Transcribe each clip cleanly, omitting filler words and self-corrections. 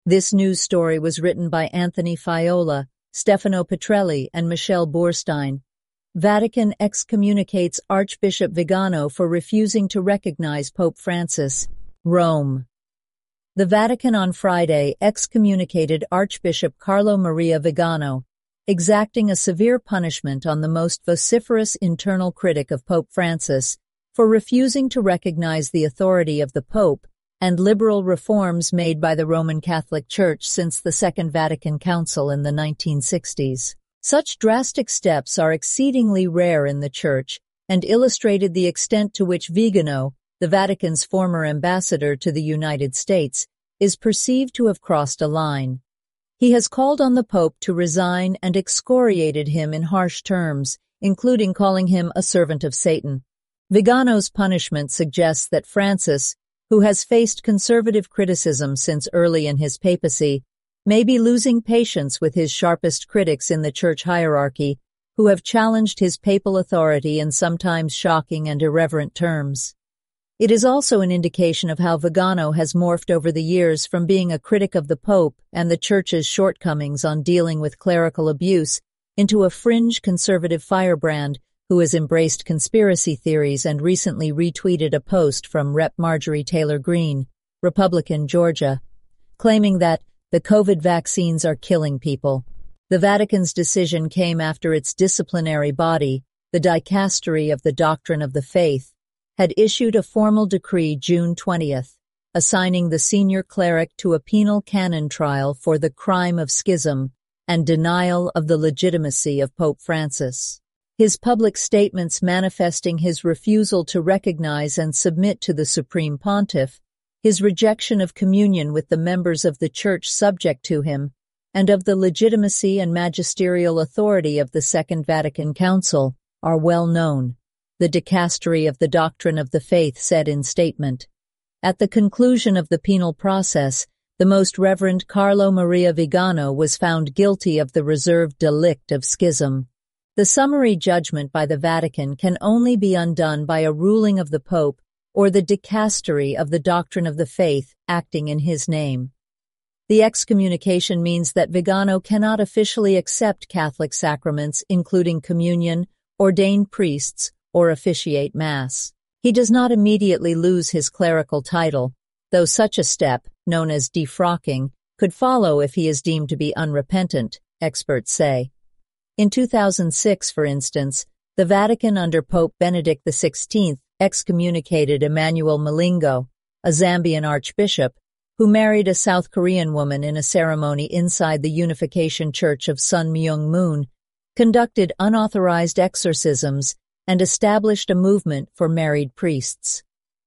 This news story was written by Anthony Faiola, Stefano Petrelli, and Michelle Borstein. Vatican excommunicates Archbishop Vigano for refusing to recognize Pope Francis. Rome. The Vatican on Friday excommunicated Archbishop Carlo Maria Vigano, exacting a severe punishment on the most vociferous internal critic of Pope Francis for refusing to recognize the authority of the Pope and liberal reforms made by the Roman Catholic Church since the Second Vatican Council in the 1960s. Such drastic steps are exceedingly rare in the Church and illustrated the extent to which Vigano, the Vatican's former ambassador to the United States, is perceived to have crossed a line. He has called on the Pope to resign and excoriated him in harsh terms, including calling him a servant of Satan. Vigano's punishment suggests that Francis, who has faced conservative criticism since early in his papacy, may be losing patience with his sharpest critics in the church hierarchy, who have challenged his papal authority in sometimes shocking and irreverent terms. It is also an indication of how Vigano has morphed over the years from being a critic of the Pope and the Church's shortcomings on dealing with clerical abuse into a fringe conservative firebrand who has embraced conspiracy theories and recently retweeted a post from Rep. Marjorie Taylor Greene, Republican, Georgia, claiming that the COVID vaccines are killing people. The Vatican's decision came after its disciplinary body, the Dicastery of the Doctrine of the Faith, had issued a formal decree June 20th, assigning the senior cleric to a penal canon trial for the crime of schism and denial of the legitimacy of Pope Francis. His public statements manifesting his refusal to recognize and submit to the Supreme Pontiff, his rejection of communion with the members of the Church subject to him, and of the legitimacy and magisterial authority of the Second Vatican Council, are well known, the Dicastery of the Doctrine of the Faith said in statement. At the conclusion of the penal process, the Most Reverend Carlo Maria Vigano was found guilty of the reserved delict of schism. The summary judgment by the Vatican can only be undone by a ruling of the Pope or the Dicastery of the Doctrine of the Faith acting in his name. The excommunication means that Vigano cannot officially accept Catholic sacraments, including communion, ordain priests, or officiate Mass. He does not immediately lose his clerical title, though such a step, known as defrocking, could follow if he is deemed to be unrepentant, experts say. In 2006, for instance, the Vatican under Pope Benedict XVI excommunicated Emmanuel Malingo, a Zambian archbishop, who married a South Korean woman in a ceremony inside the Unification Church of Sun Myung Moon, conducted unauthorized exorcisms, and established a movement for married priests.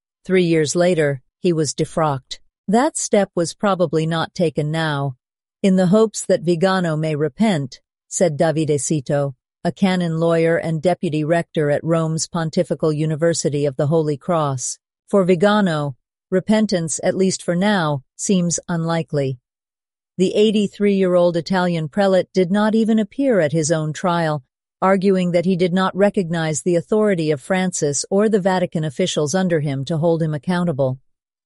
3 years later, he was defrocked. That step was probably not taken now, in the hopes that Vigano may repent, said Davide Cito, a canon lawyer and deputy rector at Rome's Pontifical University of the Holy Cross. For Vigano, repentance, at least for now, seems unlikely. The 83-year-old Italian prelate did not even appear at his own trial, arguing that he did not recognize the authority of Francis or the Vatican officials under him to hold him accountable.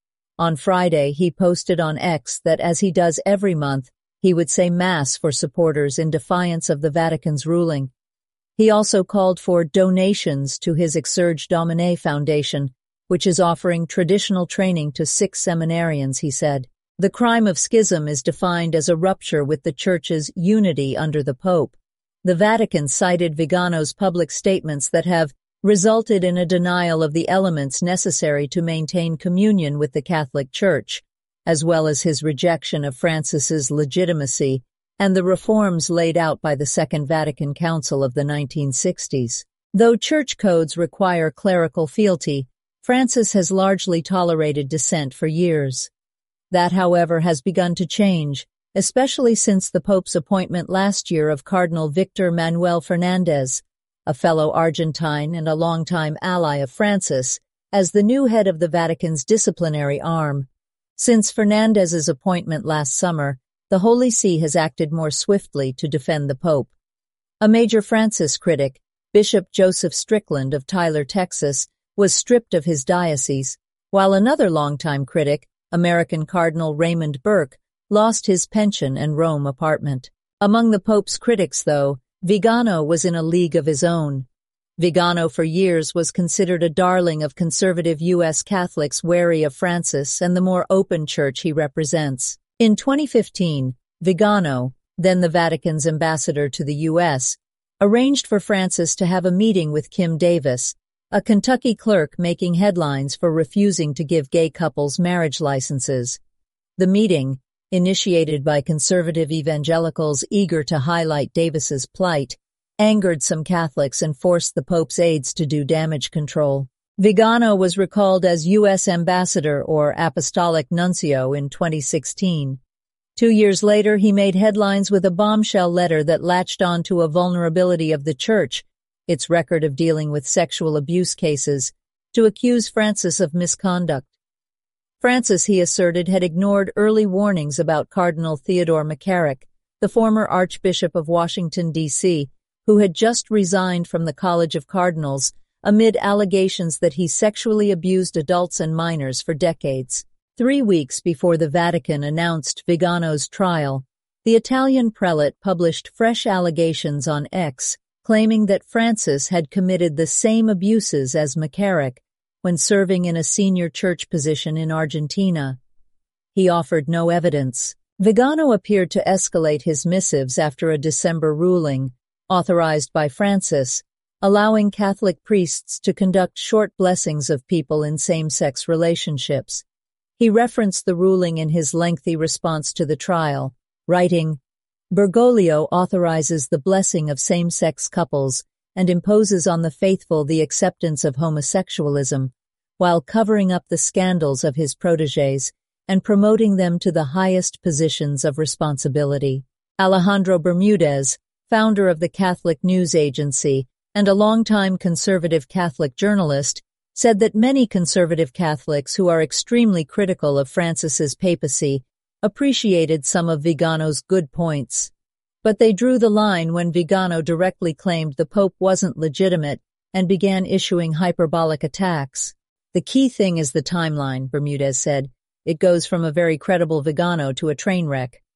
On Friday, he posted on X that, as he does every month, he would say Mass for supporters in defiance of the Vatican's ruling. He also called for donations to his Exsurge Domine Foundation, which is offering traditional training to 6 seminarians, he said. The crime of schism is defined as a rupture with the Church's unity under the Pope. The Vatican cited Vigano's public statements that have resulted in a denial of the elements necessary to maintain communion with the Catholic Church, as well as his rejection of Francis's legitimacy and the reforms laid out by the Second Vatican Council of the 1960s. Though church codes require clerical fealty, Francis has largely tolerated dissent for years. That, however, has begun to change, especially since the Pope's appointment last year of Cardinal Victor Manuel Fernandez, a fellow Argentine and a longtime ally of Francis, as the new head of the Vatican's disciplinary arm. Since Fernandez's appointment last summer, the Holy See has acted more swiftly to defend the Pope. A major Francis critic, Bishop Joseph Strickland of Tyler, Texas, was stripped of his diocese, while another longtime critic, American Cardinal Raymond Burke, lost his pension and Rome apartment. Among the Pope's critics, though, Vigano was in a league of his own. Vigano for years was considered a darling of conservative U.S. Catholics wary of Francis and the more open church he represents. In 2015, Vigano, then the Vatican's ambassador to the U.S., arranged for Francis to have a meeting with Kim Davis, a Kentucky clerk making headlines for refusing to give gay couples marriage licenses. The meeting, initiated by conservative evangelicals eager to highlight Davis's plight, angered some Catholics and forced the Pope's aides to do damage control. Vigano was recalled as U.S. ambassador or apostolic nuncio in 2016. 2 years later, he made headlines with a bombshell letter that latched onto a vulnerability of the Church, its record of dealing with sexual abuse cases, to accuse Francis of misconduct. Francis, he asserted, had ignored early warnings about Cardinal Theodore McCarrick, the former Archbishop of Washington, D.C., who had just resigned from the College of Cardinals amid allegations that he sexually abused adults and minors for decades. 3 weeks before the Vatican announced Vigano's trial, the Italian prelate published fresh allegations on X, claiming that Francis had committed the same abuses as McCarrick when serving in a senior church position in Argentina. He offered no evidence. Vigano appeared to escalate his missives after a December ruling, authorized by Francis, allowing Catholic priests to conduct short blessings of people in same-sex relationships. He referenced the ruling in his lengthy response to the trial, writing, "Bergoglio authorizes the blessing of same-sex couples and imposes on the faithful the acceptance of homosexualism, while covering up the scandals of his protégés and promoting them to the highest positions of responsibility." Alejandro Bermudez, founder of the Catholic News Agency and a longtime conservative Catholic journalist, said that many conservative Catholics who are extremely critical of Francis's papacy appreciated some of Vigano's good points. But they drew the line when Vigano directly claimed the Pope wasn't legitimate and began issuing hyperbolic attacks. "The key thing is the timeline," Bermudez said. "It goes from a very credible Vigano to a train wreck."